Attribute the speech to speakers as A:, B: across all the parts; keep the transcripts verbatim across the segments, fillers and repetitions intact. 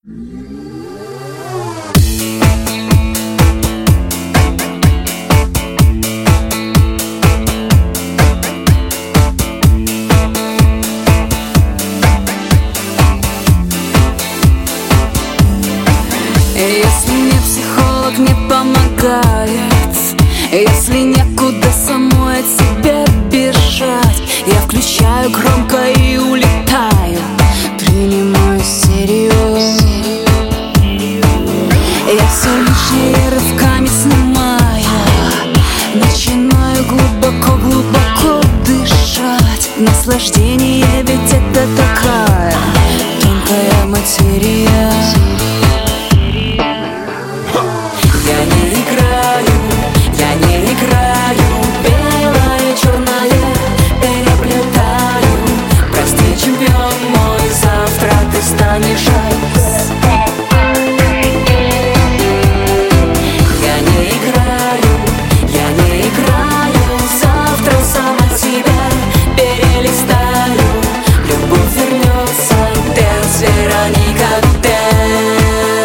A: Если мне психолог не помогает, если некуда самой от себя бежать, я включаю громко и улетаю, принимаю серию. Я все лишнее рывками снимаю, начинаю глубоко-глубоко дышать. Наслаждение ведь это такая тонкая материя. Я не играю, я не играю, белое, черное переплетаю. Прости, чемпион мой, завтра ты станешь айс. Я не играю, я не играю, завтра сама себя перелистаю. Любовь вернется, дэнс, Вероника, дэнс.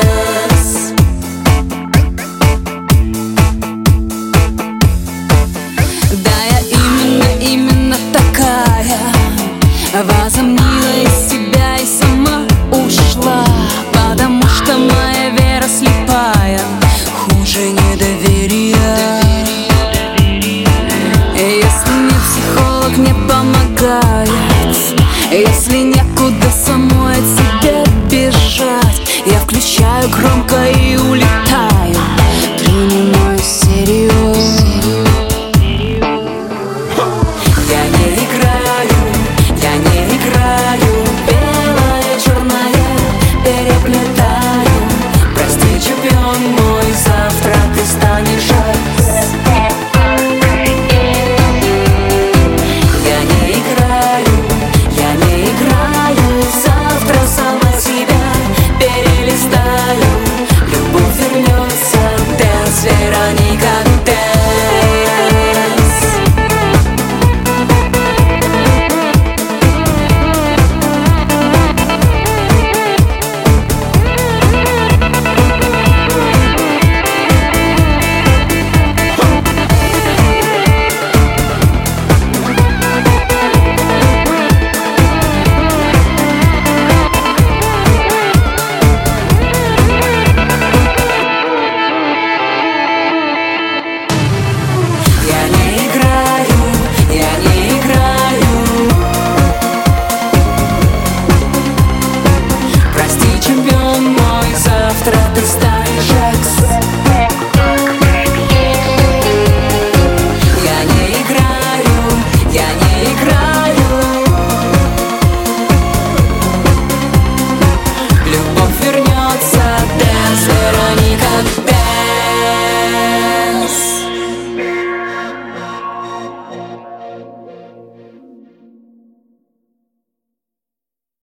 A: Возомнила из себя и сама ушла, потому что моя вера слепая, хуже недоверия. Если мне психолог не помогает, если некуда самой от себя бежать, я включаю громко и улетаю, принимаю серию. Я не играю, я не играю, белое, черное переплетаю. Прости, чемпион мой, завтра ты станешь айс. Я не играю, я не играю, завтра сама себя перелистаю. Любовь вернется, дэнс, Вероника, дэнс. Чемпион мой, завтра ты станешь.